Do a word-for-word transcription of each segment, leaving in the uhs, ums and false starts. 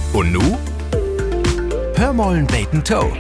Und nu? Hör mollen beten Toe.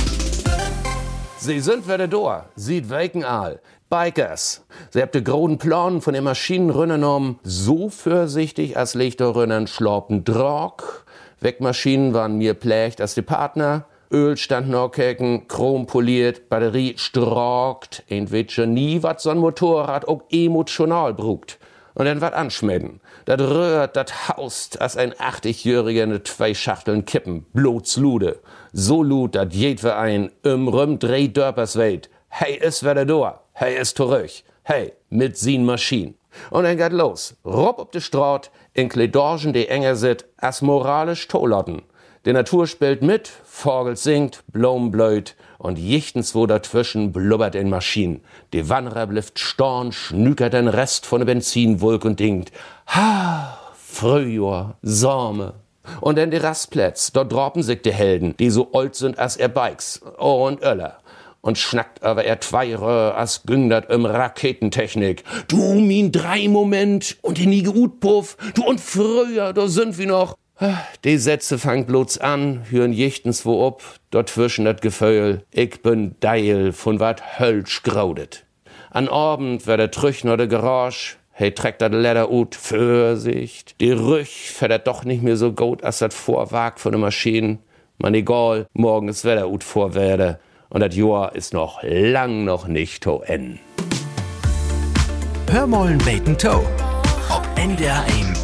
Sie sind wieder da, sieht weken all. Bikers. Sie habt de großen Plan von den Maschinenrünnen um, so vorsichtig als Lichterrünnen schlaupen Drog. Wegmaschinen waren mir plächt als die Partner. Öl stand noch kecken, Chrom poliert, Batterie strokt. Entweder nie wat so'n Motorrad auch emotional brugt. Und dann wat anschmecken. Dat rührt, dat haust, als ein achtzigjähriger ne zwei Schachteln kippen. Blotslude. So lud, dat jedwer ein im Rüm drei Dörpers weit. Hey, is wieder da. Hey, is zurück. Hey, mit sin Maschinen. Und dann geht los. Rob op de Straat, in Kledorgen, die enger sit, as moralisch Tolotten. Die Natur spielt mit, Vogel singt, Blom blöd und jichtens wo dazwischen blubbert in Maschinen. Die Wanderer blifft storn, schnükert den Rest von der Benzinwolk und dingt, ha, Frühjahr, Sommer. Und dann die Rastplätz, dort droppen sich die Helden, die so alt sind als er Bikes und Öller. Und schnackt aber er Tweire, as gündert im Raketentechnik. Du, min drei Moment und die nie Utpuff, du und früher, da sind wir noch. Die Sätze fangen bloß an, hören jichtens wo ob, dort zwischen dat Gefühl, ich bin Deil von wat Hölsch graudet. An Abend wär der Trüchner de Garage, hey trägt dat Leder ut, Vorsicht. Die Rüch fährt doch nicht mehr so gut, als dat Vorwag von der Maschine. Man egal, morgen ist Wetter ut vorwerde. Und das Jahr ist noch lang noch nicht to enden. Hör mollen beten Toe. Ob N D R eins